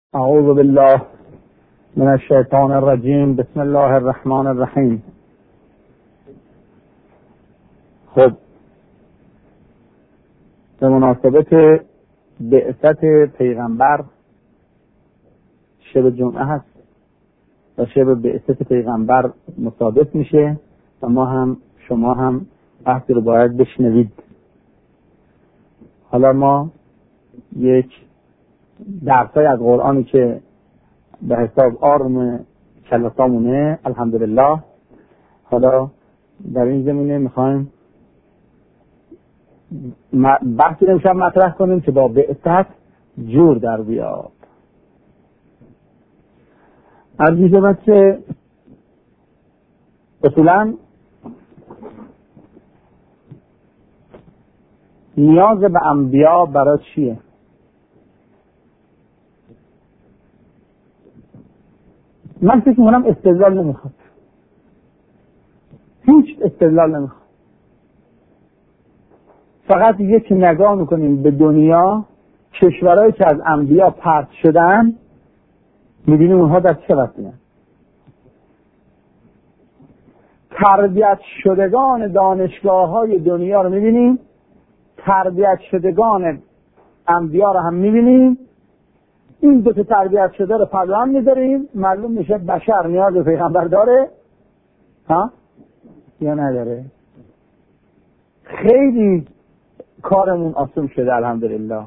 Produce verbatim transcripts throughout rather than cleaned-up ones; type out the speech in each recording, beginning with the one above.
اعوذ بالله من الشیطان الرجیم. بسم الله الرحمن الرحیم. خب به مناسبت بعثت پیغمبر شب جمعه هست و شب بعثت پیغمبر مصادف میشه و ما هم شما هم بحثی رو باید بشنوید. حالا ما یک درسای از قرآنی که به حساب آرم کلاسامونه الحمدلله، حالا در این زمینه میخوایم بحثی رو امشب مطرح کنیم که با بعثت جور در بیاد. از میشود که اصولا نیاز به انبیا برای چیه؟ من فکر میکنم استدلال نمیخواد، هیچ استدلال نمیخواد. فقط یک نگاه میکنیم به دنیا، کشورهایی که از انبیا پرت شدن، میبینیم اونها در چه وضعیه. تربیت شدگان دانشگاه های دنیا رو میبینیم، تربیت شدگان انبیا رو هم میبینیم. این دو تا تربیت شده رو پرلان میذاریم، معلوم میشه بشر نیاز به پیغمبر داره ها یا نداره. خیلی کارمون آسون شده الحمدلله.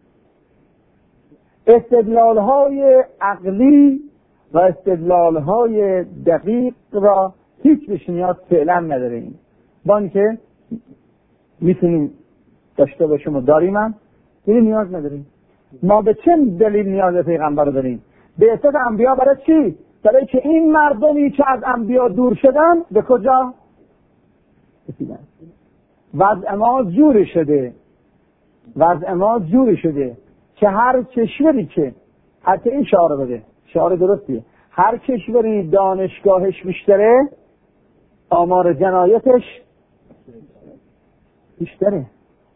استدلال های عقلی و استدلال های دقیق را هیچ بهش نیاز فعلا نداریم، با اینکه میتونیم داشته باشیم و داریم هم، یعنی نیاز نداریم. ما به چه دلیل نیاز پیغمبر داریم؟ بعثت انبیا برای چی؟ برای که این مردمی که از انبیا دور شدن به کجا رسیدن؟ وضع ما جوری شده، وضع ما جوری شده که هر کشوری که حتی این شعار بده، شعار درستیه، هر کشوری دانشگاهش بیشتره آمار جنایتش بیشتره.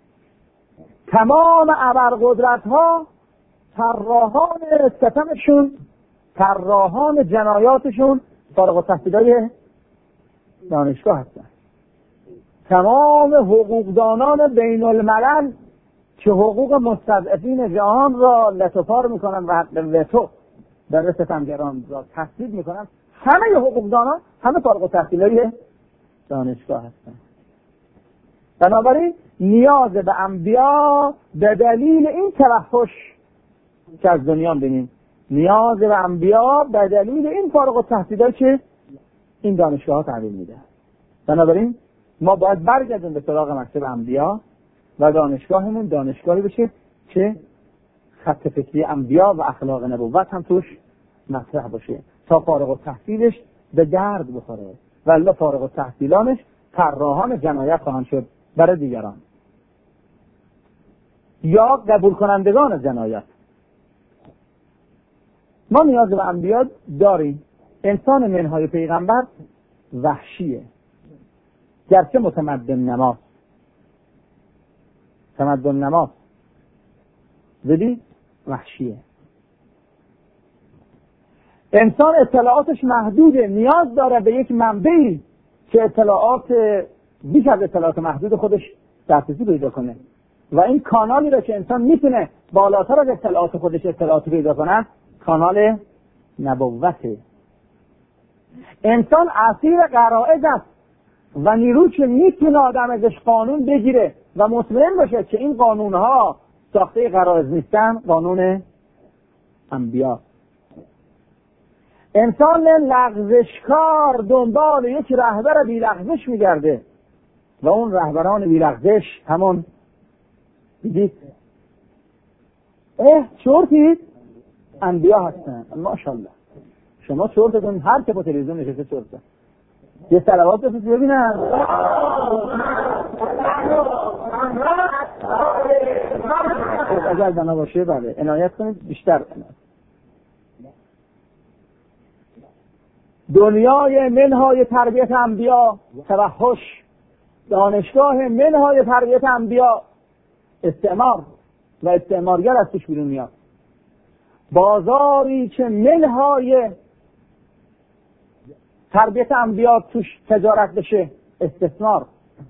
تمام ابرقدرت ها طراحان ستمشون، طراحان جنایاتشون فارغ التحصیلای دانشگاه هستن. تمام حقوقدانان بین الملل که حقوق مستضعفین جهان را لطفار میکنن و حق وتو در ستمگران را تثبیت میکنن، همه حقوقدانان همه فارغ التحصیلای دانشگاه هستن. بنابراین نیاز به انبیا به دلیل این توحش که از دنیا بینیم، نیاز به انبیا به دلیل این فارغ التحصیلایی که این دانشگاه ها تحویل میده. بنابراین ما باید برگردیم به سراغ مکتب انبیا و دانشگاهمون دانشگاهی بشه که خط فکری انبیا و اخلاق نبوت هم توش مطرح باشه تا فارغ التحصیلش به درد بخوره، ولی فارغ التحصیلانش طراحان جنایت خواهند شد برای دیگران یا قبول کنندگان جنایت. ما نیاز به انبیا داریم. انسان منهای پیغمبر وحشیه، گرچه متمدن نماز تمدن نماز ولی وحشیه. انسان اطلاعاتش محدوده، نیاز داره به یک منبعی که اطلاعات بیش از اطلاعات محدود خودش دسترسی پیدا کنه و این کانالی را که انسان میتونه بالاتر از اطلاعات خودش اطلاعات پیدا کنه کانال نبوته. انسان اسیر غرایز است و نیروی که میتونه آدم ازش قانون بگیره و مطمئن باشه که این قانونها ساخته غرایز نیستن، قانون انبیا. انسان لغزشکار دنبال یک رهبر بی لغزش میگرده و اون رهبران بی لغزش همون دیدید اه چورتید انبیا هستن. ماشاءالله شما چورتتون هر که با تلویزیون نشسته چورته. یه صلوات بسید ببینم. اگر بنا باشه بله عنایت کنید بیشتر عنایت. دنیای منهای تربیت انبیا توحش، دانشگاه منهای تربیت انبیا استعمار و استعمارگر از توش بیرون میاد. بازاری که منهای تربیت انبیا توش تجارت بشه استثمار.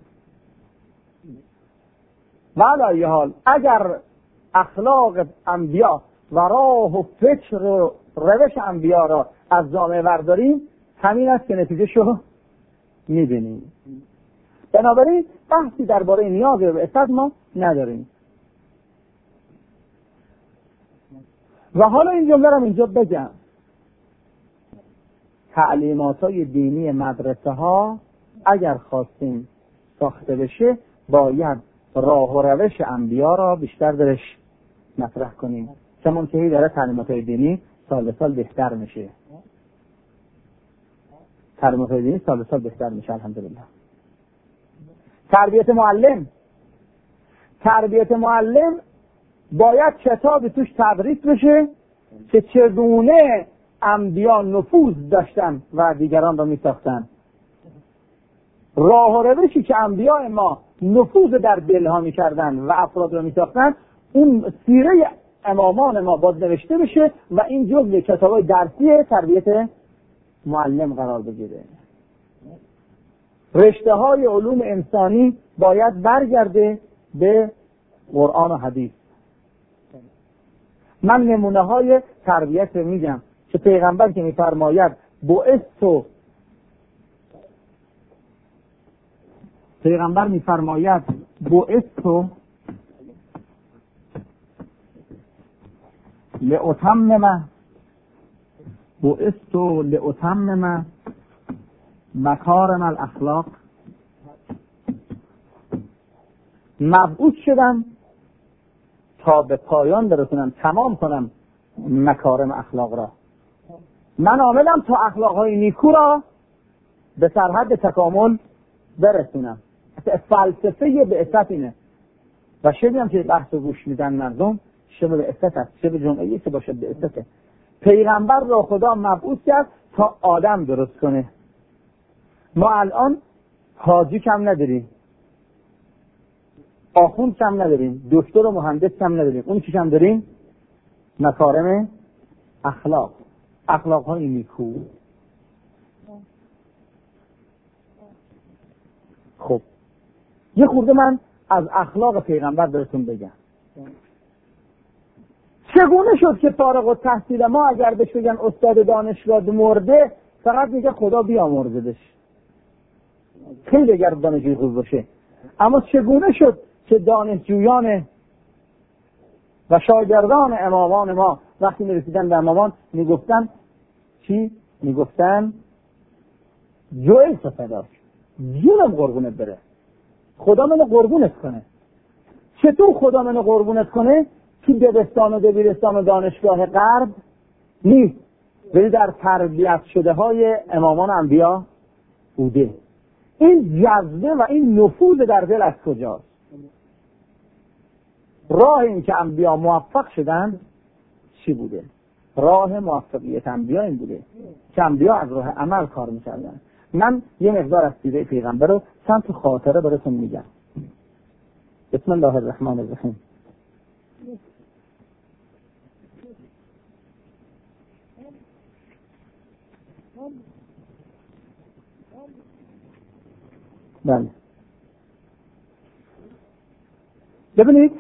و علی حال اگر اخلاق انبیا و راه و فکر و روش انبیا را از جامعه برداریم، همین است که نتیجه شو میبینیم. بنابراین بحثی درباره نیاز به بعثت ما نداریم. و حالا این جمله رو اینجا بگم، تعلیمات های دینی مدرسه ها اگر خواستیم ساخته بشه باید راه و روش انبیا را بیشتر درش مطرح کنیم، چون که هی داره تعلیمات های دینی سال به سال بهتر میشه. تعلیمات های دینی سال به سال بهتر میشه الحمدلله. تربیت معلم تربیت معلم باید کتاب توش تدریس بشه که چگونه انبیا نفوذ داشتن و دیگران را میساختن. راه و روشی که انبیاء ما نفوذ در دلها میکردن و افراد را میساختن، اون سیره امامان ما باید نوشته بشه و این جزء کتابای درسی تربیت معلم قرار بگیره. رشته های علوم انسانی باید برگرده به قرآن و حدیث. من نمونه های تربیت میگم که پیغمبر که میفرماید بعثت پیغمبر میفرماید بعثت لأتمم بعثت لأتمم مکارم الاخلاق. مبعوث شدم تا به پایان برسونم، تمام کنم مکارم اخلاق را. من عاملم تا اخلاقهای نیکو را به سرحد تکامل برسونم. فلسفه بعثت اینه. و شبیم که بحث گوش میدن مردم شب بعثت است، شب جمعه که باشه بعثته. پیغمبر را خدا مبعوث کرد تا آدم درست کنه. ما الان حاجی کم نداریم، آخوند کم نداریم، دکتر و مهندس کم نداریم. اون چی کم داریم؟ مکارم اخلاق، اخلاق های نیکو. خب یه خورده من از اخلاق پیغمبر براتون بگم. چگونه شد که فارغ التحصیل ما اگر بهش بگن استاد دانشگاه مرده فقط میگه خدا بیامرزدش، خیلی اگر دانشجوی خوب باشه. اما چگونه شد که دانشجویان و شاگردان امامان ما وقتی میرسیدن به امامان میگفتن چی؟ میگفتن جویل صفداش، جونم قربونت بره، خدا منو قربونت کنه. چطور خدا منو قربونت کنه؟ که دبستان و دبیرستان و دانشگاه غرب نیست، ولی در تربیت شده های امامان انبیا بوده. این جذبه و این نفوذ در دل از کجاست؟ راه این که انبیا موفق شدن چی بوده؟ راه موفقیت انبیا این بوده که انبیا از راه عمل کار میکردن. من یه مقدار از سیره پیغمبر رو چند تا خاطره براتون میگم. بسم الله الرحمن الرحیم. بله ببینید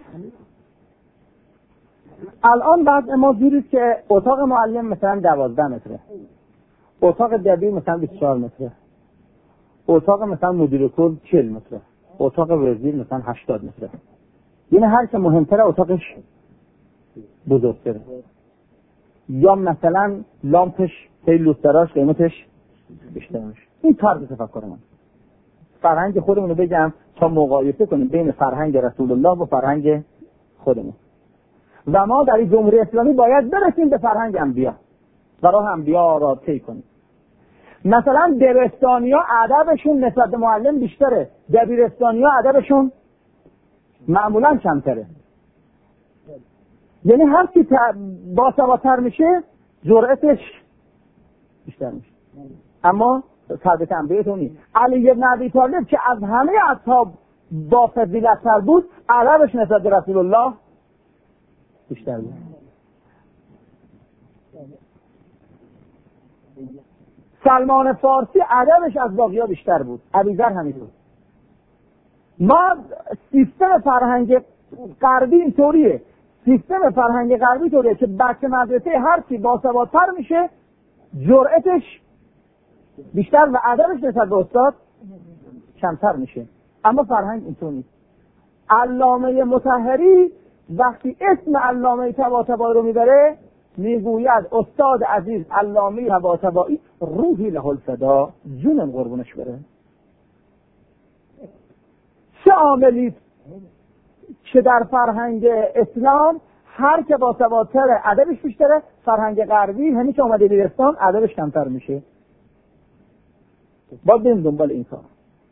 الان بعد ما دیدید که اتاق معلم مثلا دوازده متره، اتاق دبیر مثلا بیست و چهار متره، اتاق مثلا مدیر کل چهل متره، اتاق وزیر مثلا هشتاد متره. یعنی هر که مهمتره اتاقش بزرگتره. یا مثلا لامپش خیلی لوستراش قیمتش بیشتر میشه. این طرز تفکر من. فرهنگ خودمون رو بگم تا مقایسه کنیم بین فرهنگ رسول الله و فرهنگ خودمون. و ما در این جمهوری اسلامی باید برسیم به فرهنگ انبیا و راه انبیا را طی کنیم. مثلا دبستانیا ادبشون نسبت به معلم بیشتره، دبیرستانیا ادبشون معمولا کمتره. یعنی هر کی باسوادتر میشه جرأتش بیشتر میشه. اما تربیت انبیا تو نیست. علی بن ابی طالب که از همه اصحاب با فضیلت‌تر بود، ادبش نسبت به رسول الله بیشتر بود. سلمان فارسی ادبش از باقی‌ها بیشتر بود، ابیذر همینطور. ما سیستم فرهنگ غربی اینطوریه، سیستم فرهنگ غربی طوریه که بچه مدرسه هر چی باسوادتر میشه جرأتش بیشتر و ادبش نسبت به استاد کمتر میشه. اما فرهنگ اینطور نیست. علامه مطهری وقتی اسم علامه طباطبایی رو میبره میگوید استاد عزیز علامه طباطبایی روحی له الفدا، جونم قربونش بره. چه عاملی که در فرهنگ اسلام هر که باسوادتره ادبش بیشتره، فرهنگ غربی همین که اومده بیرستان ادبش کمتر میشه. باید بریم دنبال این کار.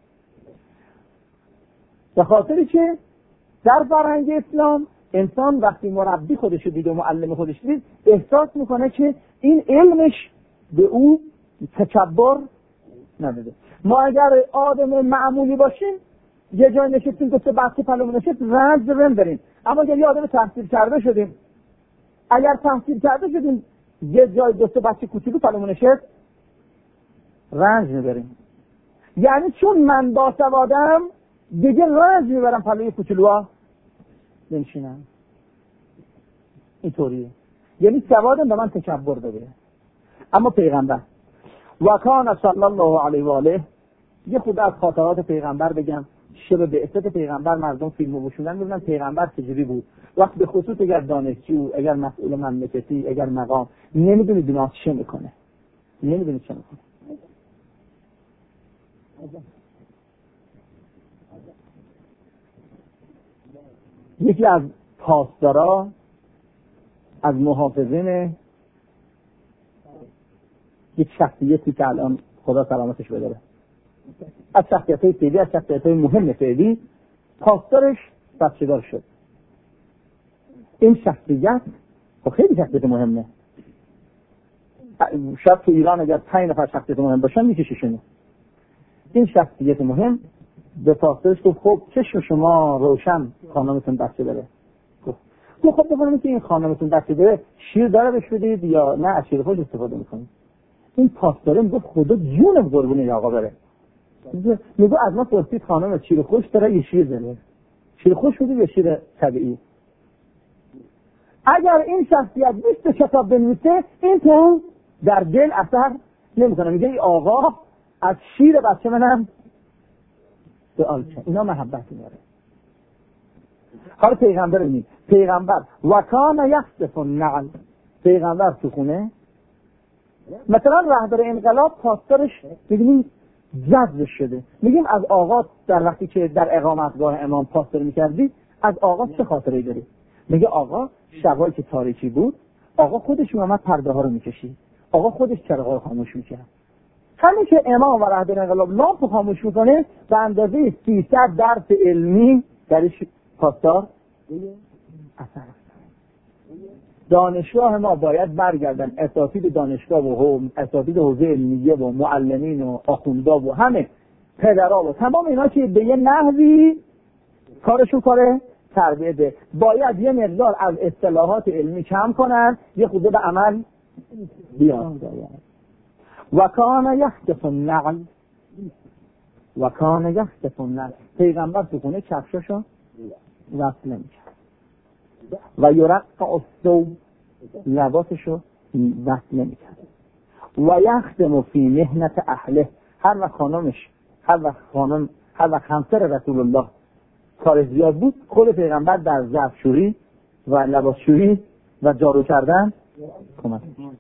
به خاطری که در فرهنگ اسلام انسان وقتی مربی خودش دید و معلم خودش دید احساس میکنه که این علمش به او تکبر نمیده. ما اگر آدم معمولی باشیم یه جای نشستیم گفته بچه پلومون نشست رنج بریم بریم، اما اگر یه آدم تحصیل کرده شدیم اگر تحصیل کرده شدیم یه جای دوست بچه کوچولو پلومون نشست رنج میبریم. یعنی چون من باسوادم دیگه رنج میبرم پلوی کوچولوها نمیشینم. اینطوریه، یعنی سوادم به من تکبر داده. اما پیغمبر و کان صلی الله علیه و آله، یه خود از خاطرات پیغمبر بگم. شب بعثت پیغمبر مردم فیلمو بشونن ببینن پیغمبر چجوری بود. وقت به خصوص اگر دانشجو، اگر مسئول مملکتی، اگر مقام نمیدونی دنیا چه میکنه، نمیدونی چه میکنه. یکی از پاسدارا از محافظین یک شخصیتی که الان خدا سلامتش بداره از شخصیت‌های فعلی، از شخصیت‌های مهم فعلی، پاسدارش بچه‌دار شد. این شخصیت خیلی شخصیت مهمه. شاید تو ایران اگر پنج نفر شخصیت مهم باشن میکشیشونه. این شخصیت مهم به پاسدارش گفت خب چشم شما روشن خانمتون بچه داره. گفت خب بفرمایید که این خانمتون بچه داره شیر داره بهش بدید یا نه از شیر خوش استفاده میکنید. این پاسدار میگفت خدا جونم قربون آقا بره. میگه از ما پرسید خانم شیر خوش داره یا شیر داره؟ شیر خوش بودی یا شیر طبیعی؟ اگر این شخصیت بیست کتاب بنویسه این تو در دل اثر نمیکنه. میگه ای آقا از شیر بچه منم سوال کن. اینا محبت میاره. حالا پیغمبر میگه پیغمبر و کان یخسف النعل، پیغمبر تو خونه مثلا رهبر انقلاب پاسدارش میگیم جذب شده. میگیم از آقا در وقتی که در اقامتگاه امام پاسدار میکردی از آقا چه خاطره‌ای داری؟ میگه آقا شبایی که تاریکی بود آقا خودش اومد پرده ها رو میکشید، آقا خودش چراغا رو خاموش میکرد. همین که امام و رهبر انقلاب لامپ خاموش میکنه به اندازه سیصد درس علمی درش پاسدار اثر. دانشگاه ما باید برگردن اساتید دانشگاه و اساتید حوزه علمیه و معلمین و آخوندا و همه پدرها و تمام اینا که به یه نحوی کارشون کاره تربیت ده. باید یه مقدار از اصطلاحات علمی کم کنن یه خود به عمل بیان. و کان یخسف النعل و کان یخسف النعل، پیغمبر تو خونه کفشاشو وصل نمی‌کرد. و یرقع الثوب، لباسشو وصل نمی‌کرد. و یخدم فی مهنت اهله، هر وقت خانمش هر وقت خانم هر وقت همسر رسول الله کار زیاد بود خود پیغمبر در ظرفشویی و لباسشویی و جارو کردن کمک می‌کرد.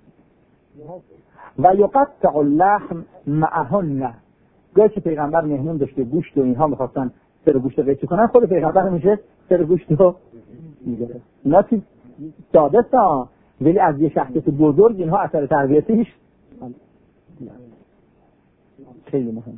و یقطع اللحم معهن، گاهی که پیغمبر مهمون داشته گوشت و اینها می‌خواستن سر گوشت رو قیچی کنن خود پیغمبر میشه سر گوشت رو میگیره. اینا چیز ساده است ولی از یه شخصیت بزرگ اینها اثر تربیتیش خیلی مهمه.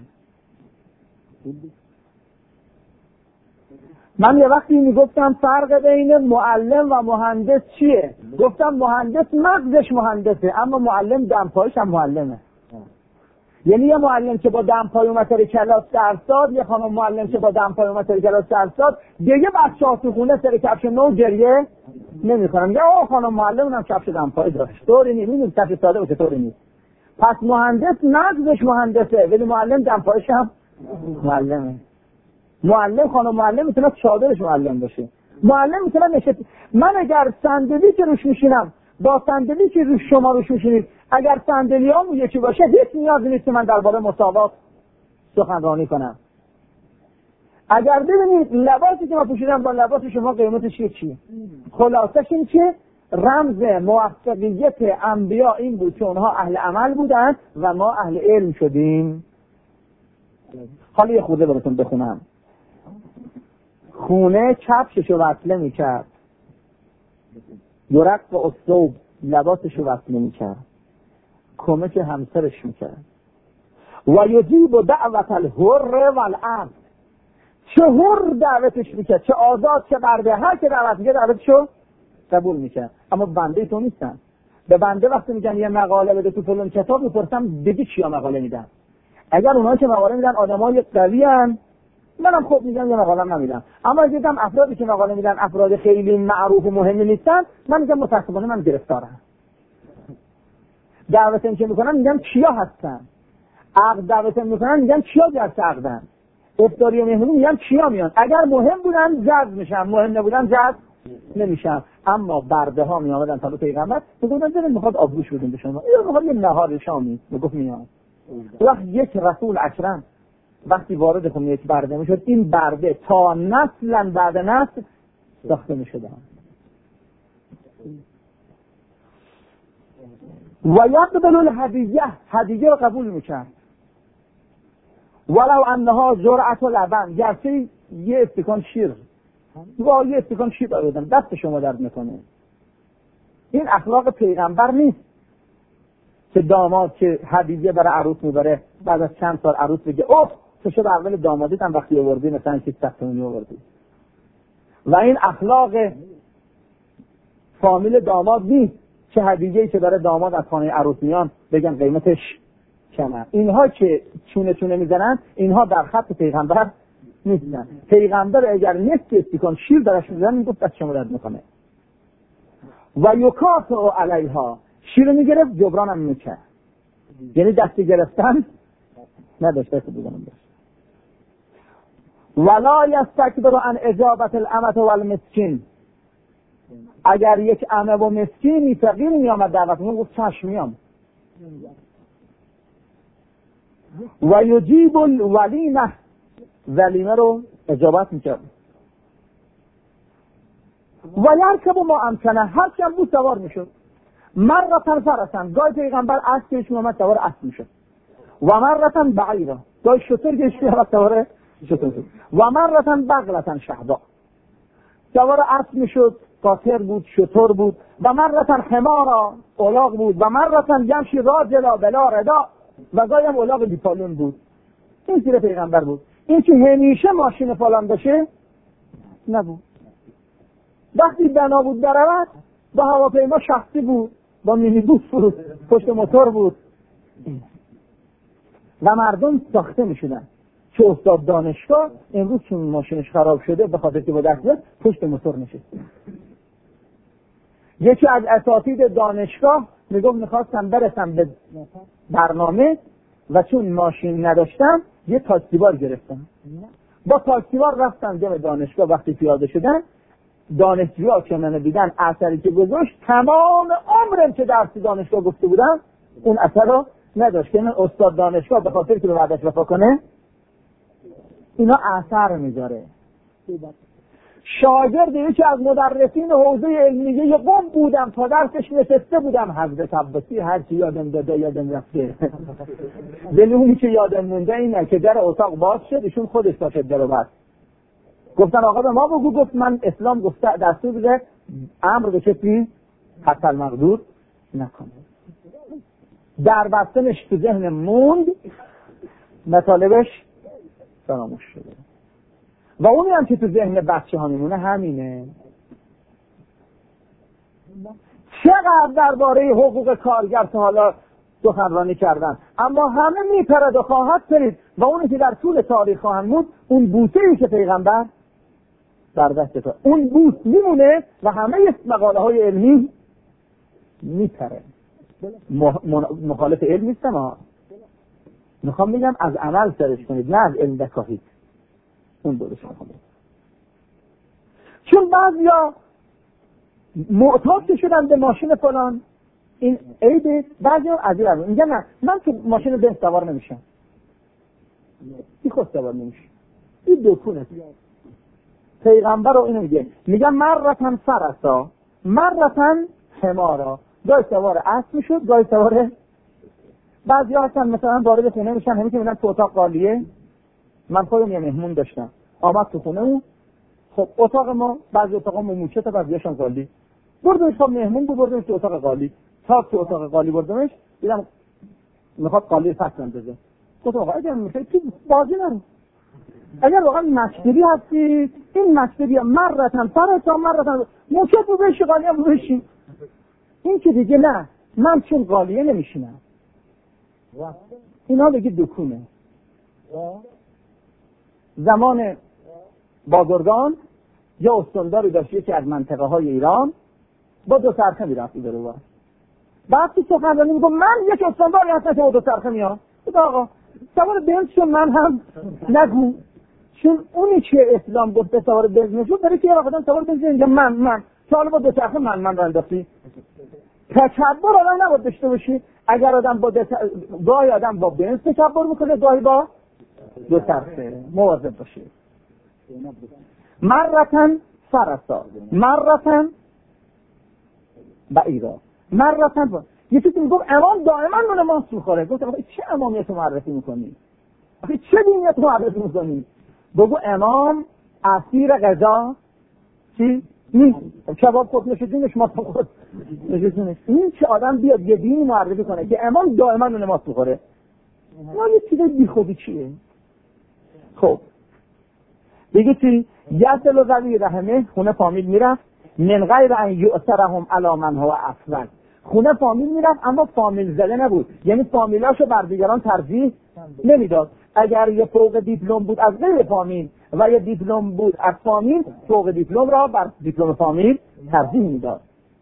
من یه وقتی میگفتم فرق بین معلم و مهندس چیه؟ گفتم مهندس مغزش مهندسه اما معلم دمپایش هم معلمه. یعنی یه معلم که با دمپای اومد سر کلاس درس داد، یه خانم معلم که با دمپای اومد سر کلاس درس داد، دیگه بچه‌ها تو خونه سر کفش نو گریه نمی‌کنن. میگه آ خانم معلم اونم کفش دمپای داشت. طوری نیست، می‌دونی کفش ساده باشه طوری نیست. پس مهندس نقدش مهندسه، ولی معلم دمپایش هم معلمه. معلم خانم معلم میتونه چادرش معلم باشه. معلم میتونه نشست. من اگر صندلی که روش میشینم با صندلی که روش شما روش میشینید، اگر صندلیام یکی باشه هیچ نیاز نیست که من درباره مساوات سخنرانی کنم. اگر ببینید لباسی که ما پوشیدم با لباس شما قیمتش چیه؟ خلاصش این که رمز موفقیت انبیا این بود که اونها اهل عمل بودن و ما اهل علم شدیم. حالا یه خورده براتون بخونم. خونه کفششو وصله میکرد، یرق و اصوب لباسشو وصله میکرد، کمک همسرش میکرد. و یجیب دعوت الحر والعبد، چه حر دعوتش میکرد، چه آزاد چه برده، هر که دعوت میکرد دعوتشو قبول میکرد. اما بنده تو نیستن. به بنده وقتی میگن یه مقاله بده تو فلان کتاب، میپرسم بگی چیا مقاله میدن. اگر اونایی که مقاله میدن آدمای قویان، منم خب میگم یه مقاله نمیدم. اما اگه دیدم افرادی که مقاله میدن افراد خیلی معروف و مهمی نیستن، من میگم متأسفانه من گرفتارم. دعوت که میکنن میگم کیا هستن، عقد دعوت میکنن میگم کیا جلسه عقدن، افطاری و مهمونی میگم کیا میان. اگر مهم بودن جذب میشن، مهم نبودن جذب نمیشن. اما برده ها می آمدن تا پیغمبر میگفتن ببین میخواد آبگوش بدیم به شما، یا میخواد یه نهار شامی، میگفت میاد. وقت یک رسول اکرم وقتی وارد خونه یک برده میشد، این برده تا نسلا بعد نسل ساخته میشدن. و یقبل الهدیه، هدیه رو قبول میکرد. ولو انها جرعت لبن، گرچه یه استکان شیر، با یه استکان شیر دادن دست شما درد میکنه. این اخلاق پیغمبر نیست که داماد که هدیه برای عروس میبره بعد از چند سال عروس بگه اوه چه شد اول دامادیت هم وقتی آوردی مثلا چیز سختمونی آوردی. و این اخلاق فامیل داماد نیست که هدیه‌ای که برای داماد از خانه عروس میان بگن قیمتش کمه. اینها که چونه چونه میزنن اینها در خط پیغمبر نیستن. پیغمبر اگر نصف استکان شیر درش میزنن میگفت دست شما درد میکنه. و یکافئ علیها، شیر میگرفت جبران هم میکرد، یعنی دستی گرفتن نداشت، دست بودن داشت. ولا یستکبر عن اجابت الامة والمسکین، اگر یک امه و مسکینی فقیری میامد دعوت میگفت گفت چشم میام. و یجیب الولیمه، ولیمه رو اجابت میکرد. و یرکب ما امکنه، هر چی هم بود سوار میشد. مرتن فرسن، گاهی پیغمبر اسب کش میامد سوار اسب میشد. و مرتن بعیرا، گاهی شتر کش میامد سوار شتر میشد. و مرتن بغلتن شهدا، سوار اسب میشد، قاطر بود، شتر بود. و مرتن حمارا، الاغ بود. و مرتن یمشی راجلا بلا ردا، و گاهی هم الاغ بیپالون بود. این سیر پیغمبر بود. این که همیشه ماشین فلان باشه نبود. وقتی بنا بود برود با هواپیما شخصی بود، با مینیبوس بود، پشت موتور بود و مردم ساخته میشدن. چه استاد دانشگاه امروز چون ماشینش خراب شده به خاطر که با دست بیاد پشت موتور نشسته. یکی از اساتید دانشگاه میگفت میخواستم برسم به برنامه و چون ماشین نداشتم یه تاکسیوار گرفتم. با تاکسیوار رفتم جلوی دانشگاه. وقتی پیاده شدن دانشجوها که منو دیدن اثری که گذاشت تمام عمرم که درس دانشگاه گفته بودم اون اثر رو نداشت. که من استاد دانشگاه به خاطر که به وعدش وفا کنه اینا اثر میذاره. شاگرد یکی از مدرسین حوزه علمیه یه قم بودم تا درسش نشسته بودم. حضرت عباسی هر چی یادم داده یادم رفته. ولی اونی که یادم مونده اینه که در اتاق باز شد ایشون خودش تا در رو بست. گفتن آقا به ما بگو. گفت من اسلام گفته دستور بده امر به کسی حتی المقدور نکنه. در بستنش تو ذهن موند، مطالبش فراموش شده. و اونی هم که تو ذهن بچه ها میمونه همینه. چقدر درباره حقوق کارگر تا حالا سخنرانی کردن، اما همه میپرد و خواهد پرید و اونی که در طول تاریخ خواهند بود اون بوسه ای که پیغمبر در دست تو اون بوس میمونه و همه مقاله های علمی میپره. مخالف علم نیستم ها، میخوام میگم از عمل سرش کنید نه از علم بکاهید. اون دورش میخوام بگم چون بعضیا معتاد شدن به ماشین فلان این عیبه، بعضیا از این میگن نه من تو ماشین بنز سوار نمیشم، این خود سوار نمیشه. این دکونه پیغمبر رو اینو میگه، میگن مرتن فرسا مرتن حمارا، گاهی سوار اسب میشد گاهی سوار. بعضیا هستن مثلا وارد خونه میشن همین که میگن تو اتاق قالیه. من خودم یه مهمون داشتم آمد تو خونه اون، خب اتاق ما بعضی اتاقا موچه تا بعضیاشون قالی، بردمش خب مهمون بود بردمش تو اتاق قالی. تا تو اتاق قالی بردمش دیدم میخواد قالی فصل بزنه. گفتم آقا اگر میخوای تو بازی نرو، اگر واقعا مشتری هستی این مشتری مرتن فرسا مرتن موچه تو بهش قالی هم بشین. این که دیگه نه من چون قالیه نمیشینم. اینا دیگه دکونه. زمان بازرگان یا استانداری داشت یکی از منطقه های ایران با دو چرخه میرفت ایده رو بعد تو سخنرانی میگم من یک استانداری هستم که با دو چرخه میام. خدا آقا سوار بنز شو من هم نگو، چون اونی که اسلام گفت به سوار بنز نشون برای که یه وقتا سوار بنز اینجا من من چون با دو چرخه من من رندافتی تکبر آدم نباید داشته باشی. اگر آدم با دت... گاهی آدم با بنز تکبر میکنه گاهی با دو چرخه، مواظب باشه. مرتن فرسا مرتن بعیرا مرتن با یه چیزی میگم امام دائما من نماز میخوره. گفتم چه امامیت معرفی میکنی؟ آخه چه دینیت معرفی میکنی؟ بگو امام اسیر قضا چی؟ نیست. کباب خود نشه دینش ما خود نشه دینش. این چه آدم بیاد یه دینی معرفی کنه که امام دائما من نماز میخوره؟ ما یه چیز بی خودی چیه؟ خب دیگه چی؟ یصل ذوی رحمه خونه فامیل میرفت من غیر ان یؤثرهم علی من هو افضل. خونه فامیل میرفت اما فامیل زده نبود، یعنی فامیلاشو بر دیگران ترجیح نمیداد. اگر یه فوق دیپلم بود از غیر فامیل و یه دیپلم بود از فامیل، فوق دیپلم را بر دیپلم فامیل ترجیح میداد.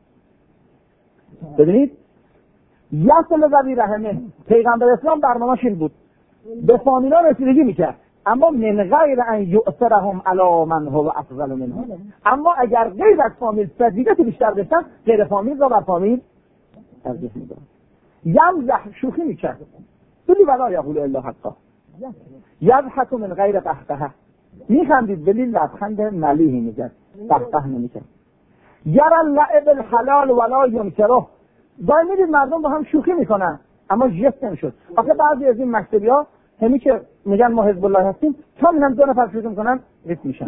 ببینید یصل ذوی رحمه پیغمبر اسلام برنامه‌اش این بود، به فامیلا رسیدگی میکرد اما من غیر ان یؤثرهم علی من هو افضل منهم. اما اگر غیر از فامیل فضیلت بیشتر داشتن غیر فامیل را بر فامیل ترجیح میداد. یمزح شوخی میکرد ولی ولا یقول الا حقا، یضحک من غیر قهقه میخندید ولی لبخند ملیحی میزد، قهقه نمیکرد. یرى اللعب الحلال ولا ینکره، دائما میدید مردم با هم شوخی میکنن اما ژست نمیشد. آخه بعضی از این مکتبی‌ها همین که میگن ما حزب الله هستیم تا میگن دو نفر شوخی میکنن ریت میشن،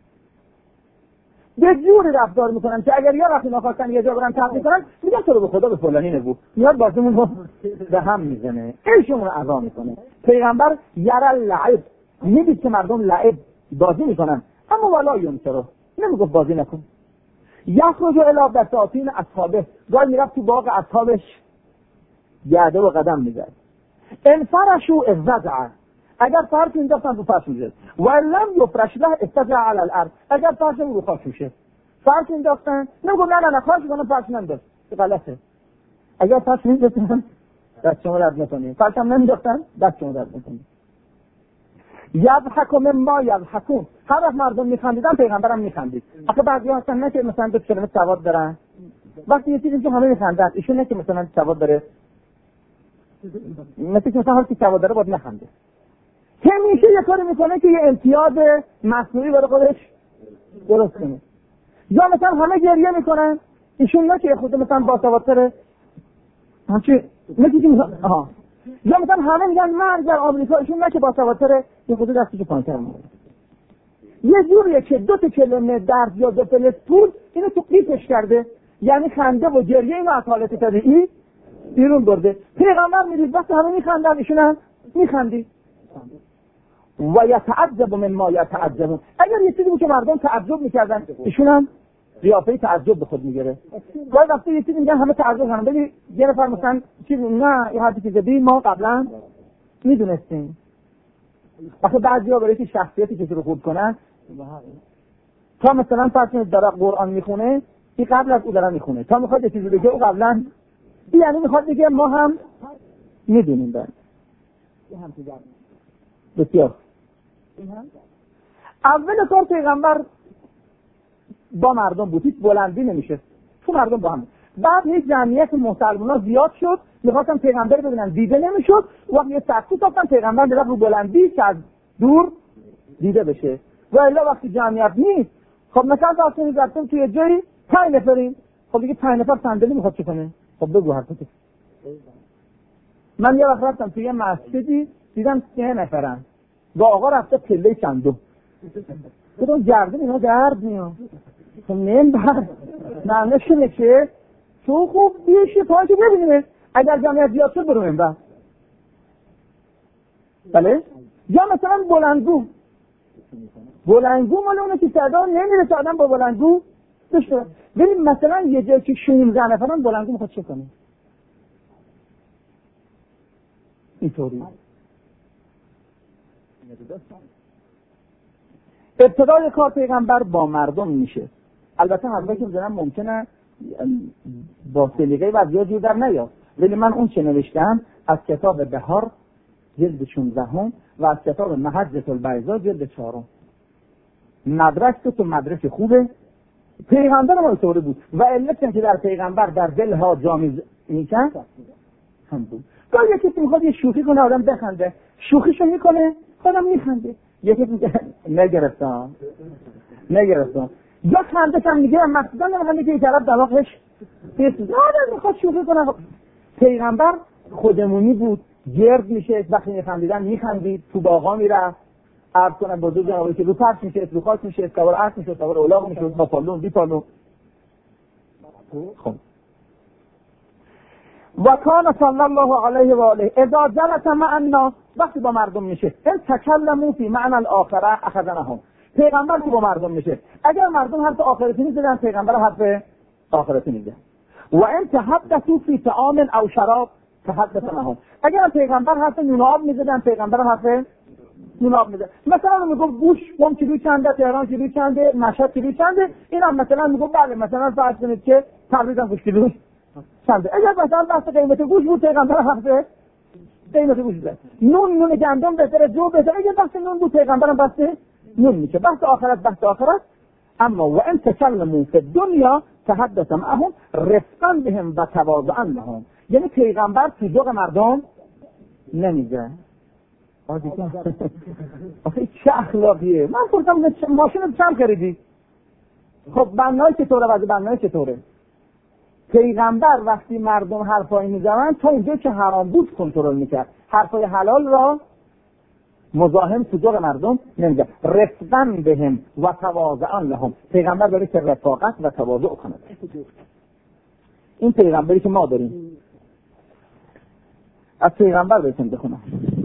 به جوری رفتار میکنن که اگر یا وقتی نخواستن یه جا برن تحقیق میکنن میگن تو رو به خدا به فلانی نگو، میاد بازمون رو به هم میزنه، ایشون رو عزا میکنه. پیغمبر یرى اللعب میدید که مردم لعب بازی میکنن اما ولا ینکره نمیگفت بازی نکن. یخرج الی بساطین اصحابه، گاهی میرفت تو باغ اصحابش گرده و قدم میزد. انفرشو الزجع، اگر فرش انداختن رو فرش میزد و لم یفرش له استجع علی الارض، اگر فرش رو خاک میشه. فرش انداختن نگو نه نه نه فرش کنم فرش ننداخت، غلطه. اگر فرش مینداختن دست شما درد نکنید، فرش هم ننداختن دست شما درد نکنید. یضحک مما یضحکون، هر وقت مردم میخندیدن پیغمبرم میخندید. آخه بعضیا هستن نه که مثلا دو کلمه سواد دارن، وقتی یه چیزی که همه میخندن ایشون نه که مثلا سواد داره، مثل که مثلا هر کی سواد داره باید نخنده. همیشه یه کاری میکنه که یه امتیاز مصنوعی برای خودش درست کنه. یا مثلا همه گریه میکنن ایشون نه که خود مثلا باسوادتره همچی مثل که مثلا آها، یا مثلا همه میگن مرگ در آمریکا ایشون نه که باسوادتره یه خود دستی که پایین‌تر میره. یه جوریه که دو تا کلمه درد یا دو فلس پول اینو تو قیفش کرده، یعنی خنده و گریه اینو از حالت طبیعی بیرون برده. پیغمبر میدید وقتی همه میخندن ایشون هم میخندی. و یتعجب مما یتعجبون، اگر یه چیزی بود که مردم تعجب میکردن ایشون هم قیافه تعجب به خود میگیره. گاهی وقتا یه چیزی میگن همه تعجب کنن. ببین یه نفر مثلا چیز نه این حرفی که زدی ما قبلا میدونستیم. آخه بعضیا برای که شخصیتی که رو خود کنن تا مثلا فرض کنید داره قرآن میخونه، این قبل از او داره میخونه. تا میخواد یه چیزی بگه او قبلا، یعنی میخواد بگه ما هم میدونیم. بعد این هم تو بسیار اول کار پیغمبر با مردم بود، هیچ بلندی نمیشه تو مردم با هم. بعد هیچ جمعیت مسلمان‌ها زیاد شد، میخواستن پیغمبر ببینن، دیده نمیشد. وقتی یه سکوت داشتن پیغمبر میرفت رو بلندی که از دور دیده بشه. و الا وقتی جمعیت نیست، خب مثلا وقتی میذارتون توی جایی پنج نفرین، خب دیگه پنج نفر صندلی میخواد چه کنه؟ خب بگو حرفت. من یه وقت رفتم توی مسجدی دیدم سه نفرن، با آقا رفته پله چندو، گفتم گردن اینا درد میاد. خب نیم بعد معنیش اینه که تو خوب بیشی پایین که ببینیم اگر جمعیت زیاد شد برو این بعد. بله؟ یا مثلا بلندگو بلندگو مال اونه که صدا نمیرسه آدم با بلندگو داشته. ببین مثلا یه جایی که شانزده نفرن بلندگو میخواد چه کنه؟ اینطوری ابتدای کار پیغمبر با مردم میشه. البته حضرت که میدونم ممکنه با سلیقه و زیاد جور در نیاد، ولی من اون چه نوشتم از کتاب بهار جلد شانزده هم و از کتاب محجة البیضاء جلد چهارم. مدرسه تو مدرسه خوبه. پیغمبر ما اینطوری بود و علت که در پیغمبر در دلها جا میکن هم بود. گاهی یکی میخواد یه شوخی کنه آدم بخنده، شوخیشو میکنه آدم میخنده. یکی میگه نگرفتم نگرفتم یا خندش هم میگه مقصدا نمیخنده که این طرف دماغش پیست آدم میخواد شوخی کنه. پیغمبر خودمونی بود، گرد میشه وقتی میخندیدن میخندید، تو باغا میرفت عرض کنم با دو جنابه که رو پرش میشه، رو خاک میشه، سوار عرض میشه، سوار اولاغ میشه، با پالون بی پالون. خب و کان صلی الله علیه و آله اذا جلس مع الناس، وقتی با مردم میشه ان تکلموا فی معنى الاخره اخذنهم. پیغمبر که با مردم میشه اگر مردم حرف آخرتی میزدن پیغمبر حرف آخرتی میزد. و ان تحدثوا فی طعام او شراب تحدثنهم. اگر پیغمبر حرف نون آب میزدن پیغمبر حرف نون آب میزد. مثلا میگفت گوش قم کیلو چنده، تهران کیلو چنده، مشهد کیلو چنده، اینا مثلا میگفت بله مثلا فرض کنید که تبریز هم گوش کیلو چنده. اگر مثلا بحث قیمت گوش بود پیغمبر حرف قیمت گوش زد. نون نون گندم بهتره، جو بهتره. اگر بحث نون بود پیغمبر هم بحث نون میشه. بحث آخرت بحث آخرت. اما و ان تکلموا فی الدنیا تحدث معهم رفقا بهم و تواضعا لهم. یعنی پیغمبر تو ذوق مردم نمیگه. آخه چه اخلاقیه. من گفتم ماشین چند خریدی؟ خب بنای چطوره واسه بنای چطوره؟ پیغمبر وقتی مردم حرفایی میزنن تا اینجا که حرام بود کنترل میکرد، حرفای حلال را مزاحم تو ذوق مردم نمیگه. رفقا بهم و تواضعا لهم. پیغمبر داره که رفاقت و تواضع کنه. این پیغمبری که ما داریم. از پیغمبر بهتون بخونم.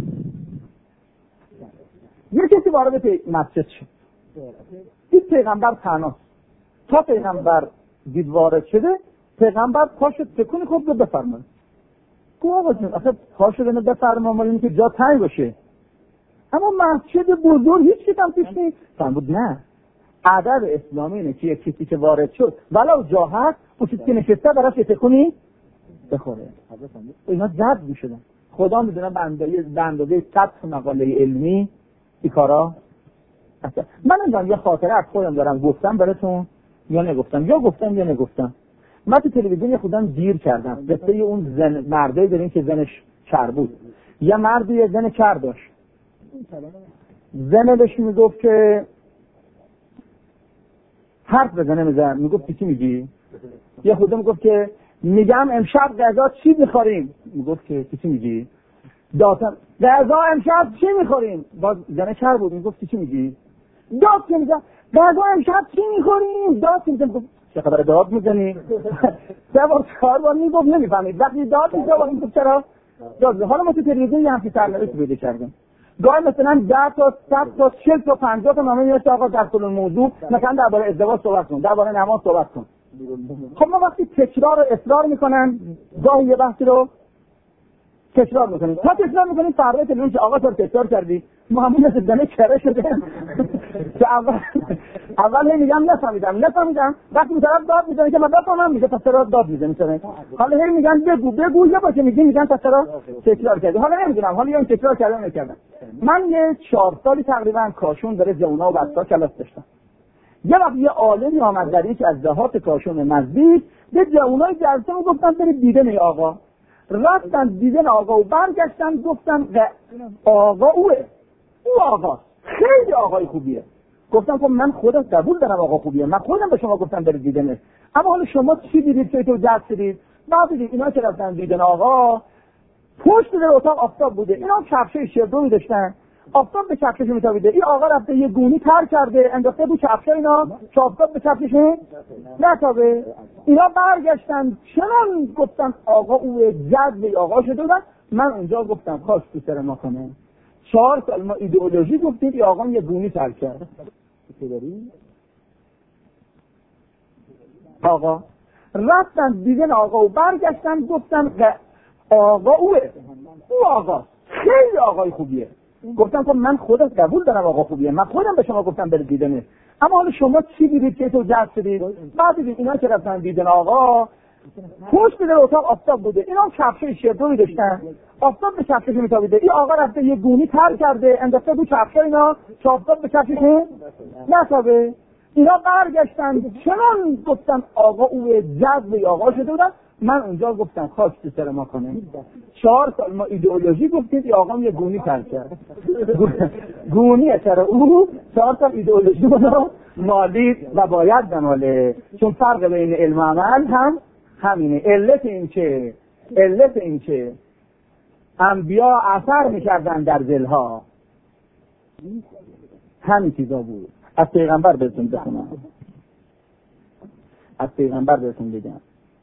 یه کسی وارد مسجد شد، دید پیغمبر تنها. تا پیغمبر دید وارد شده، پیغمبر پاشو تکونی خوب رو بفرمایید. گفت آقا جون آخه پاشو رو بفرما اینه که جا تنگ باشه. اما مسجد بزرگ هیچ چیز هم توش نیست. فرمود نه، ادب اسلامی اینه که یک کسی که وارد شد ولو جا هست اون چیزی که نشسته براش تکونی بخوره. اینا زد میشدن. خدا میدونه بنده بنده صد مقاله علمی این کارا. من اینجا یه خاطره از خودم دارم گفتم براتون یا نگفتم یا گفتم یا نگفتم. من تو تلویزیون یه خودم گیر کردم قصه اون زن مرده داریم که زنش چر بود. یه مردی یه زن چر داشت. زنه بهش میگفت که حرف بزنه میزن. میگفت چی میگی؟ یه خودم میگفت که میگم امشب غذا چی میخوریم؟ میگفت که چی میگی؟ دادم غذا امشب چی میخوریم؟ باز زنه چر بود. میگفت چی میگی؟ داد که میگم غذا امشب چی میخوریم؟ داد که میگم چه خبر داد میزنی؟ سه بار چهار بار میگفت نمیفهمید. وقتی داد میزنی میگفت چرا؟ داد. حالا ما تو تلویزیون یه همچین سرنوشتی پیدا کردیم. گاهی مثلا ده تا صد تا چهل تا پنجاه تا نامه میاد آقا در کل موضوع مثلا درباره ازدواج صحبت کن، درباره نماز صحبت کن. خب ما وقتی تکرار و اصرار میکنن گاهی یه بحثی رو تکرار میکنیم، تا تکرار میکنیم فردا تلفن که آقا تو تکرار کردی ما همون مثل دمه کره شده که اول اول میگم نفهمیدم نفهمیدم وقتی طرف داد میزنه که من بفهمم میگه پس چرا داد میزنی مثلا حالا هی میگن بگو بگو یا باشه میگی میگن پس چرا تکرار کردی حالا نمیدونم حالا یا تکرار کردم نکردم. من یه چهار سالی تقریبا کاشون داره جوونا و بچه‌ها کلاس داشتم. یه وقت یه عالمی آمد در یکی از دهات کاشون نزدیک به جوونای جلسه و گفتن برید دیدن آقا. رفتن دیدن آقا و برگشتن گفتن آقا اوه او آقا خیلی آقای خوبیه. گفتم خب من خودم قبول دارم آقا خوبیه، من خودم به شما گفتم برید دیدنش، اما حالا شما چی دیدید که تو جلسه دیدید؟ ما دیدید اینا که رفتن دیدن آقا پشت در اتاق آفتاب بوده، اینا کفشه شیردو داشتن، آفتاب به کفشش میتابیده، این آقا رفته یه گونی تر کرده انداخته بود کفشه اینا که آفتاب به کفشش نتابه. اینا برگشتن چنان گفتن آقا او جذب آقا شده بودن. من اونجا گفتم خواست تو سر ما کنه. چهار سال ما ایدئولوژی گفتیم این آقا یه گونی تر کرد. آقا رفتن دیدن آقا و برگشتن گفتن آقا اوه او آقا خیلی آقای خوبیه. گفتم خب من خودم قبول دارم آقا خوبیه، من خودم به شما گفتم برید دیدنش، اما حالا شما چی دیدید که تو جذب شدید؟ بعد دیدید اینا که رفتن دیدن آقا پشت در اتاق آفتاب بوده، اینا کفشه شیردو داشتن، آفتاب به کفشش میتابیده، این آقا رفته یه گونی تر کرده انداخته بود کفشه اینا که آفتاب به کفشش نتابه. اینا برگشتن چنان گفتن آقا او جذب آقا شده بودن. من اونجا گفتم خواست تو سر ما کنه. چهار سال ما ایدئولوژی گفتید این آقا یه گونی تر کرد. گونیه چرا او چهار سال ایدئولوژی بود مالید و باید بماله، چون فرق بین علم و عمل هم همینه. علت این که علت این که انبیا اثر میکردن در دلها همین چیزا بود. از پیغمبر بهتون بخونم، از پیغمبر بهتون بگم.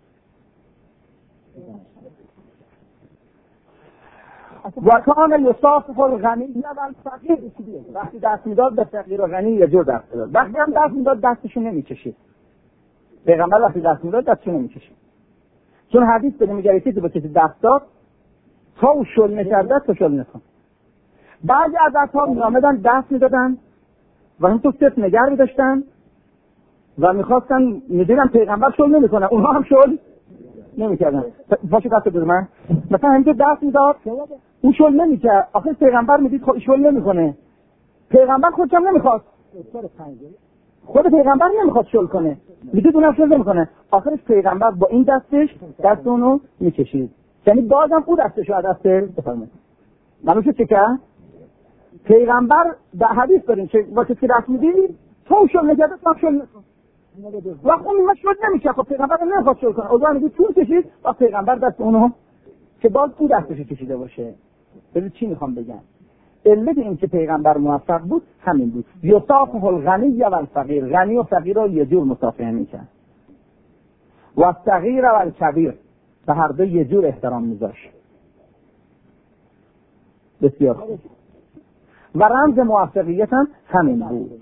و کان یصافح الغنی و الفقیر، وقتی دست میداد به فقیر و غنی یه جور دست داد، وقتی هم دست میداد دستشو نمیکشید. پیغمبر وقتی دست میداد دستشو نمیکشید، چون حدیث بده میگه کسی به کسی دست داد تا او شل نکرد دست شل نکن. بعضی از اصحاب میآمدن دست میدادن و هم تو صرف نگه می‌داشتن و میخواستن میدیدن پیغمبر شل نمیکنه، اونها هم شل نمیکردن. باشه دست بده من مثلا همینجور دست میداد اون شل نمیکرد، آخر پیغمبر میدید خود شل نمیکنه، پیغمبر خودش هم نمیخواست، خود پیغمبر نمیخواد شل کنه، میدید اونم شل نمیکنه، آخرش پیغمبر با این دستش دست اونو میکشید، یعنی بازم او دستشو از دست بفرمایید. منوشه چه کرد؟ پیغمبر در حدیث داریم که با کسی دست میدید تو شل نکرده تو شل نکن و اون من شل نمیشه، خب پیغمبر نمیخواد شل کنه، اوضاع میگه طول کشید و پیغمبر دست اونو که باز تو دستش کشیده باشه. ببین چی میخوام بگم، علت این که پیغمبر موفق بود همین بود. یصافح الغنی و الفقیر، غنی و فقیر رو یه جور مصافحه میکرد و الصغیر و الکبیر به هر دو یه جور احترام میذاشت. بسیار خوب. و رمز موفقیت هم همین بود.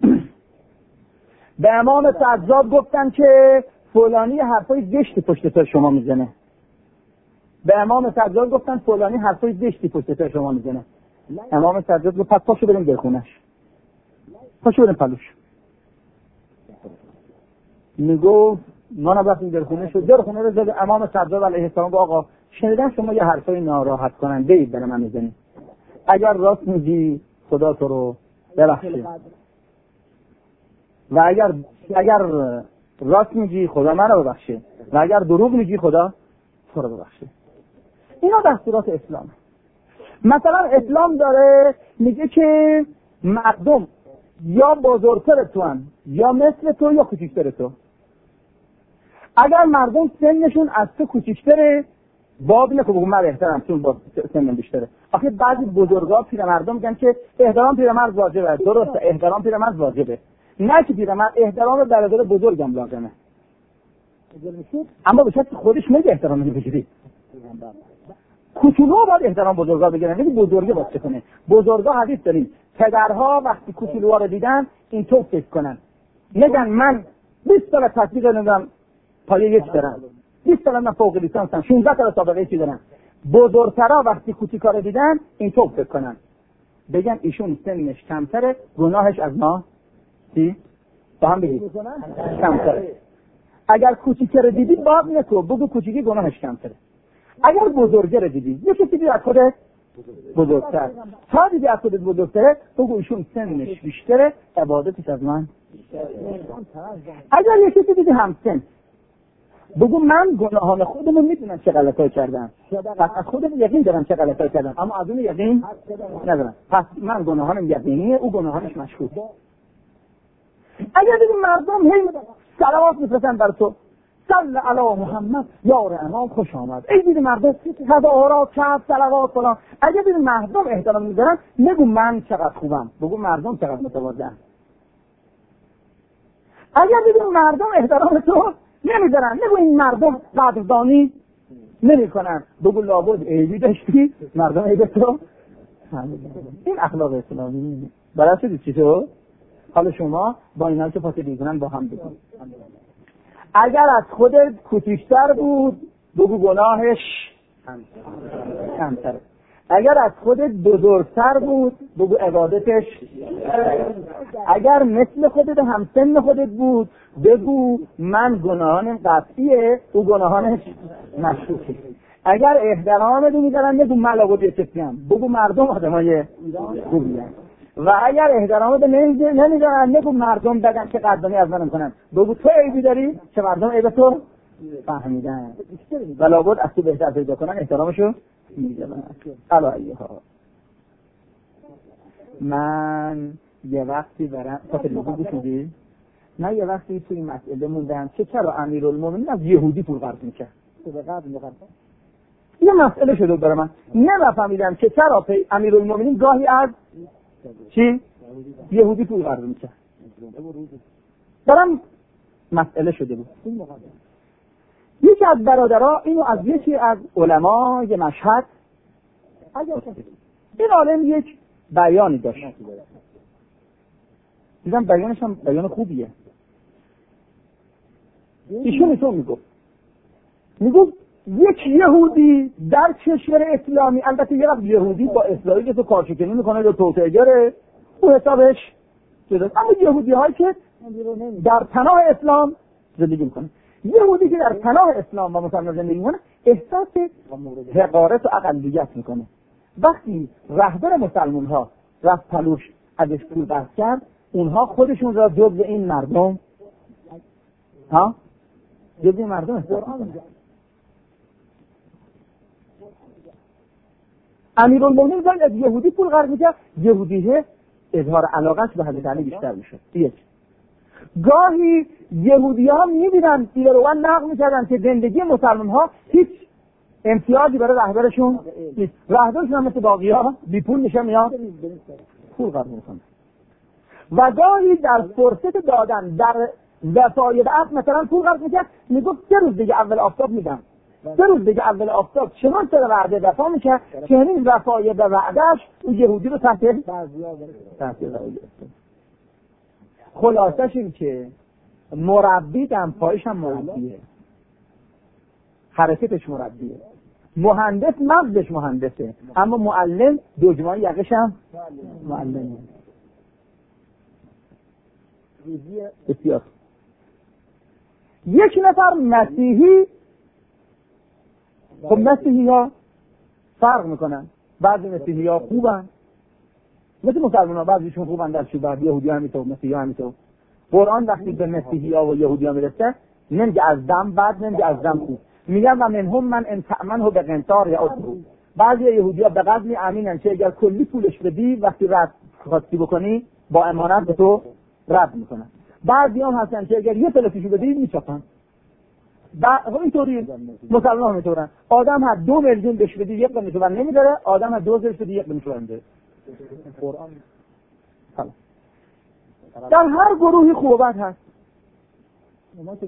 به امام سجاد گفتن که فلانی حرفای زشتی پشت سر شما میزنه. به امام سجاد گفتن فلانی حرفای زشتی پشت سر شما میزنه. امام سجاد گفت پس پاشو بریم دلخونش، پاشو بریم پلوش. میگفت ما نباید دلخونه شد، دلخونه رو زد. امام سجاد علیه السلام گفت آقا شنیدم شما یه حرفای ناراحت کننده اید برای من میزنید، اگر راست میگی خدا تو رو ببخشه و اگر اگر راست میگی خدا من رو ببخشه و اگر دروغ میگی خدا تو رو ببخشه. اینا دستورات اسلام. مثلا اسلام داره میگه که مردم یا بزرگتر تو هن یا مثل تو یا کوچیکتر تو. اگر مردم سنشون از تو کوچیکتره باب اینه که بگو من احترام چون با سنم بیشتره. آخه بعضی بزرگا پیرمردم میگن که احترام پیرمرد واجبه. درسته احترام پیرمرد واجبه، نه که پیرمرد احترام برادر بزرگم لازمه، اما به شرطی خودش میگه احترام نمیگیری. کوچولو باید احترام بزرگا بگیرن، ولی بزرگه باید چه کنه. بزرگا حدیث داریم پدرها وقتی کوچولوها رو دیدن اینطور فکر کنن، نگن من بیست سال تحصیل دارم پایه یک دارم، بیست سال من فوق لیسانسم، شانزده سال سابقه چی دارم. بزرگترها وقتی کوچیکا رو دیدن اینطور فکر کنن، بگن ایشون سنش کمتره، گناهش از ما چی؟ با هم بگید کمتره. اگر کوچیکه رو دیدی باب نکو، بگو کوچیکی گناهش کمتره. اگر بزرگه رو دیدی، یکی دیدی از خودت بزرگتر، تا دیدی از خودت بزرگتره، بگو ایشون سنش بیشتره، عبادتش از من. اگر یکی دیدی همسن، بگو من گناهان خودمون میدونم چه غلطایی کردم، پس از خودم یقین دارم چه غلطایی کردم، اما از اون یقین ندارم، پس من گناهانم یقینیه، او گناهانش مشهود. اگر دیدی مردم هی صلوات میفرستن بر تو، صل علی محمد یار امام خوش آمد، ای دیدی مردم تظاهرات کرد صلوات فلان، اگر دیدی مردم احترام میذارن، نگو من چقدر خوبم، بگو مردم چقدر متواضعن. اگر دیدی مردم احترام تو نمیذارن، نگو این مردم قدردانی نمیکنن، بگو لابد عیبی داشتی، مردم عیب تو. این اخلاق اسلامی برای چه چی تو؟ حالا شما با اینا که فاصله میکنن با هم بگو. اگر از خودت کوچیک‌تر بود، بگو گناهش کمتره. اگر از خودت بزرگتر بود، بگو عبادتش. اگر مثل خودت همسن خودت بود، بگو من گناهان قطعیه، او گناهانش مشکوکه. اگر احترام رو میذارن، بگو من لابد یه چسیم، بگو مردم آدمای خوبی هست. و اگر احترام رو نمیذارن، بگو مردم بگن که قدردانی از من کنن، بگو تو عیبی داری که مردم عیب تو فهمیدن و لابد از تو بهتر پیدا کنن، احترامشو میذارن. علایه ها من یه وقتی برم فاطمه بگو شدی من یه وقتی توی مسئله موندم که چرا امیرالمومنین از یهودی پول قرض میکرد. یه مسئله شده برای من، نمیفهمیدم که چرا امیرالمومنین گاهی از چی؟ یهودی پول قرض میکرد. برام مسئله شده بود. یکی از برادرها اینو از یکی از علمای مشهد، این عالم یک بیانی داشت، دیدم بیانش هم بیان خوبیه. ایشون اینطور میگفت میگفت یک یهودی در کشور اسلامی، البته یه وقت یهودی با اسرائیل که تو کارشکنی میکنه یا توطئه‌گره، او حسابش جداست، اما یهودی هایی که در پناه اسلام زندگی میکنه، یهودی که در پناه اسلام و مسلمان زندگی میکنه احساس حقارت و اقلیت میکنه. وقتی رهبر مسلمان ها رفت پلوش ازش پول قرض کرد، اونها خودشون را جزء این مردم ها جزء این مردم احساس میکنه. امیرالمومنین زن از یهودی پول قرض میکرد، یهودیه اظهار علاقهش به حضرت علی بیشتر میشد. یک گاهی یهودی ها میبینن پیروان نقل میکردن که زندگی مسلمان ها هیچ امتیازی برای رهبرشون نیست، رهبرشون هم مثل باقی ها بی پول میشه میاد پول قرض میکنه. و گاهی در فرصت دادن در وفای به عهد مثلا پول قرض میکرد، میگفت سه روز دیگه اول آفتاب میدم، سه روز دیگه اول آفتاب چنان سر وعده وفا میکرد که این وفای به وعدهش اون یهودی رو تحت تحصیل قرار گرفت. خلاصش این که مربی دمپایش هم مربیه، حرکتش مربیه، مهندس مغزش مهندسه، اما معلم دجمای یقش هم معلمه. بسیار یک نفر مسیحی، خب مسیحی ها فرق میکنن، بعضی مسیحی ها خوبن مثل مسلمان ها، بعضیشون خوبن در شبه، یهودی ها همینطور، مسیحی ها همینطور. قرآن وقتی به مسیحی ها و یهودی ها میرسه نمیگه از دم بد، نمیگه از دم خوب، میگن و منهم من ان تأمنه به قنطار یا اطرو. بعضی یهودی ها به قدری امینن که اگر کلی پولش بدی وقتی رد خواستی بکنی با امانت به تو رد میکنن. بعضی هم هستن که اگر یه پلکشو بدی میچپن. با اینطوری مسلمان هم اینطورن، آدم ها دو میلیون بهش بدی یک میلیون نمیداره، آدم ها دو هزار بدی یک میلیون میده. قرآن در هر گروهی خوبت هست.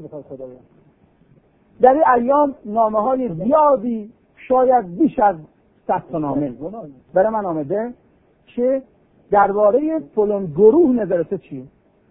در این ایام نامه های زیادی شاید بیش از صد نامه برای من آمده که درباره فلان گروه نظرت چیه؟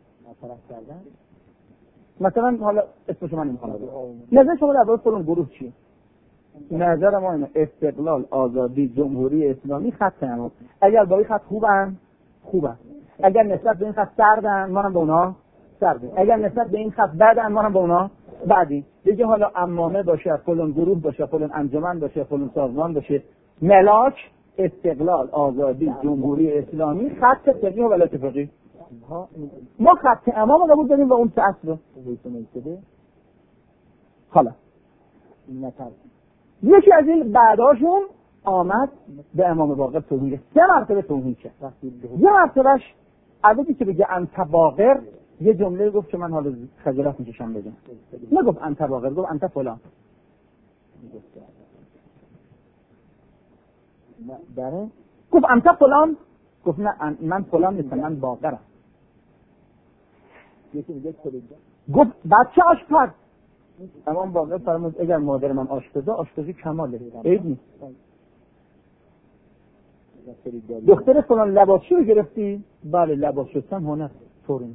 مثلا حالا اسمش من نمیخوام نظر شما درباره فلان گروه چیه؟ نظر ما اینه استقلال، آزادی، جمهوری اسلامی، خط امام. اگر با این خط خوبن خوبن، اگر نسبت به این خط سردن ما هم به اونا سردیم، اگر نسبت به این خط بدن ما هم به اونا بعدی. دیگه حالا امامه باشه، فلان گروه باشه، فلان انجمن باشه، فلان سازمان باشه، ملاک، استقلال، آزادی، جمهوری اسلامی، خط فقهی و ولایت فقهی. ما خط امام رو قبول داریم و اون اصل رو. حالا یکی از این بعداشون آمد به امام باقر توهین، سه مرتبه توهین کرد. یه مرتبهش عددی که بگه انت باقر، یه جمله گفت که من حالا خجالت میکشم بگم. نگفت انت باقر، گفت انت فلان. داره گفت انت فلان، گفت نه من فلان نیستم، من باقرم. گفت بچه آشپز. امام باقر فرمود اگر مادر من آشپزه، آشپزی کماله، عیب نیست. دختر فلان لباسشو رو گرفتی؟ بله لباس شستن هنر طوری.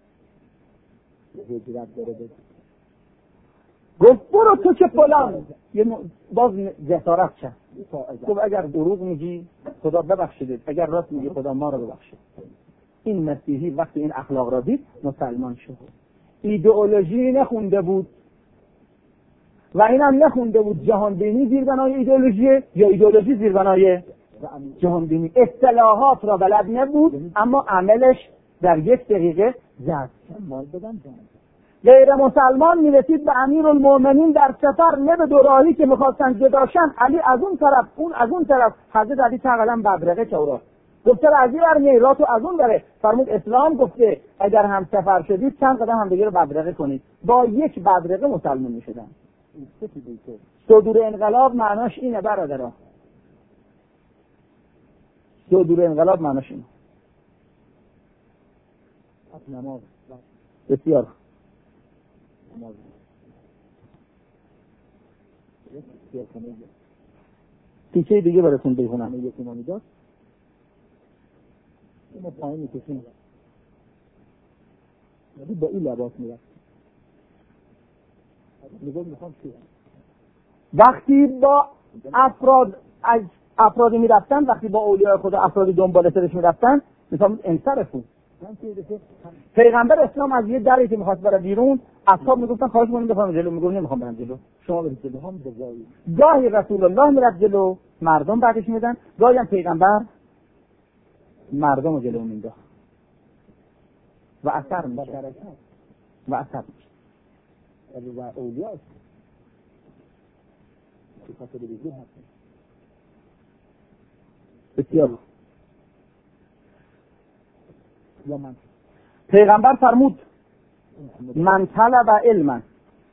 گفت برو تو که فلان، یه باز جسارت کرد. گفت اگر دروغ میگی خدا ببخشید، اگر راست میگی خدا ما رو ببخشید. این مسیحی وقتی این اخلاق را دید مسلمان شد. ایدئولوژی نخونده بود و اینم نخونده بود جهان بینی زیر بنای ایدئولوژی یا ایدئولوژی زیر بنای جهان بینی. اصطلاحات را بلد نبود اما عملش در یک دقیقه زد. غیر مسلمان میرسید به امیرالمومنین در سفر، نه به دوراهی که میخواستن جداشن، علی از اون طرف اون از اون طرف، حضرت علی تقلم بدرقه چورا گفته رازی برمی راتو از اون داره. فرمود اسلام گفته اگر هم سفر شدید چند قدم هم دیگه رو بدرقه کنید. با یک بدرقه مسلمان میشدن. صدور انقلاب معناش اینه برادرها، صدور انقلاب معناش اینه. نماز بسیار تیکه دیگه براتون بخونم. یکی مانی داد اینو پایین میکشیم یعنی با این لباس میرفت. وقتی با افراد از افرادی میرفتن، وقتی با اولیاء خدا افرادی دنبال سرش میرفتن، میفهمید انصرفون. پیغمبر اسلام از یه دری که میخواست بره بیرون، اصحاب میگفتن خواهش می‌کنم بفرمایید جلو. میگفت نمیخوام برم جلو، شما برید جلو. هم بزایی گاهی رسول الله میرفت جلو، مردم بعدش میدن، گاهی هم پیغمبر مردم رو جلو مینداخت و اثر میشه و اثر میشه و اولیاء بسیار. پیغمبر فرمود من طلب علما،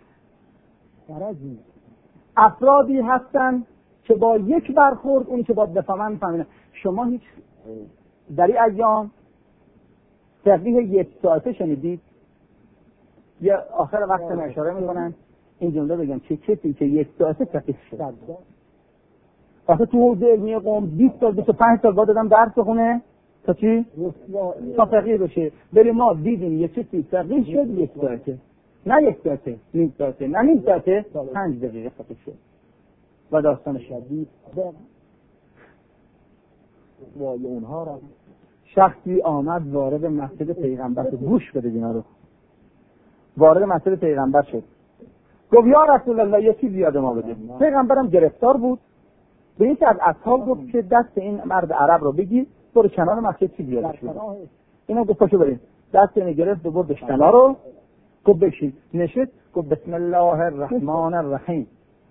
افرادی هستن که با یک برخورد اون که باید بفهمن فهمیدن. شما هیچ در این ایام تفریح یک ساعته شنیدید؟ یا آخر وقت اشاره میکنن این جمله بگم چه کسی که یک ساعته تفریح شد. آخه تو حوزه علمی قوم بیست سال بیست و پنج سال باید دادم درس بخونه تا چی؟ تا فقیه بشه. ولی ما دیدیم یه چیزی فقیه شد یک ساعته، نه یک ساعته، نیم ساعته، نه نیم ساعته، پنج دقیقه فقیه شد. و داستان شدید وای اونها را شخصی آمد وارد مسجد پیغمبر، گوش بده اینا رو، وارد مسجد پیغمبر شد. گفت یا رسول الله یه چیزی یاد ما بده. پیغمبرم گرفتار بود، به یکی از اصحاب گفت که دست این مرد عرب رو بگیر برو کنار مسجد چیزی یادش بده. اینا گفت پاشو بریم. دست اینو گرفت و بردش کنار رو، گفت بشین. نشست گفت بسم الله الرحمن الرحیم.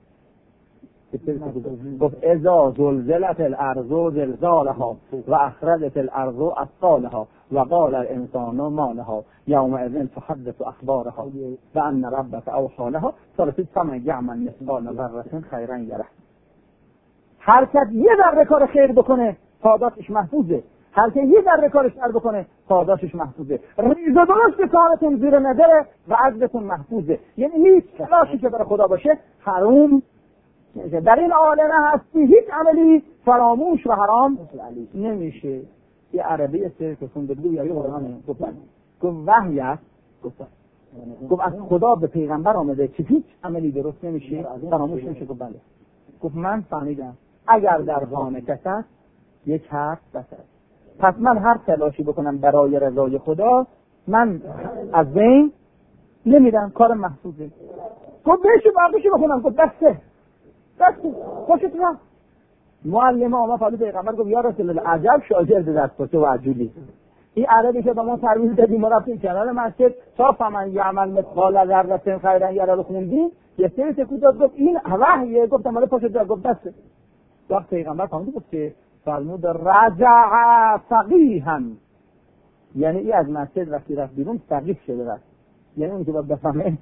گفت اذا زلزلت الارض زلزالها و اخرجت الارض اثقالها و قال الانسان ما لها یومئذ تحدث اخبارها و ان ربك اوحى لها فرسید فمن یعمل مثقال ذره خیرا یره. هر کس یه ذره کار خیر بکنه پاداشش محفوظه، هر کس یه ذره کار شر بکنه پاداشش محفوظه. ریز و درشت کارتون زیر نداره و عجزتون محفوظه. یعنی هیچ تلاشی که برای خدا باشه حروم نمیشه. در این عالم هستی هیچ عملی فراموش و حرام نمیشه. یه عربی است که خونده بود یا قرآن گفت گفت وحی است، گفت گفت از خدا به پیغمبر آمده که هیچ عملی درست نمیشه فراموش نمیشه. گفت بله. گفت من فهمیدم اگر در خانه کس است یک حرف بس است، پس من هر تلاشی بکنم برای رضای خدا من از بین نمیدم، کار محفوظه. گفت بهش باقیشو بخونم. گفت دسته دسته خوشت رفت. معلم آمد فاضل پیغمبر گفت یا رسول الله عجب شاگرد دست پاچه و عجولی. این عربی که با ما ترویج دادیم ما رفتیم کنار مسجد تا فمن یعمل مثقال ذره خیرا یره خوندیم، یه سری تکون داد گفت این وحیه. گفتم مال پاشو داد. گفت دسته. وقت پیغمبر فهمید گفت که فرمود رجع فقیها، یعنی این از مسجد وقتی رفت بیرون فقیه شده رفت، یعنی اون که باید بفهمه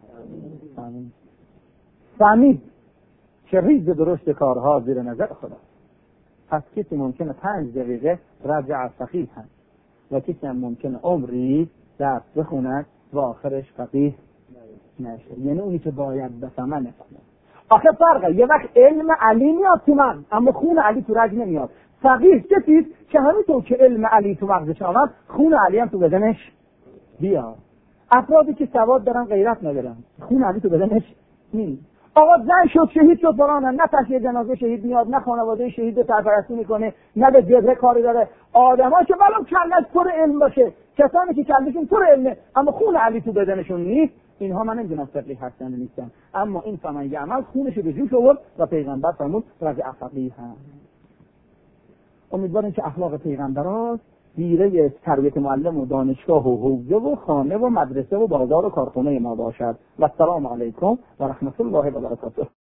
فهمید که ریز درشت کارها زیر نظر خدا. پس کسی ممکنه پنج دقیقه رجع فقیه هم و کسی هم ممکنه عمری درس بخوند و آخرش فقیه نشه، یعنی اونی که باید بفهمه نفهمه. آخه فرقه، یه وقت علم علی میاد تو من اما خون علی تو رگ نمیاد. فقیه کسیست که همینطور که علم علی تو مغزش آمد خون علی هم تو بدنش بیاد. افرادی که سواد دارن غیرت ندارن خون علی تو بدنش نیست. آقا زن شد شهید شد برانه، نه تشییع جنازه شهید میاد، نه خانواده شهید سرپرستی میکنه، نه به جبهه کاری داره. آدما که ولو کلش پر علم باشه، کسانی که کلشون پر علمه اما خون علی تو بدنشون نیست، اینها من نمیدونم فقیه هستن نیستن. اما این فمن یعمل خونش به جوش آورد و پیغمبر فرمود رجع فقیه هم. امیدواریم که اخلاق پیغمبران زیره تربیت معلم و دانشگاه و حوزه و خانه و مدرسه و بازار و کارخانه ما باشد. و السلام علیکم و رحمت الله و برکاته.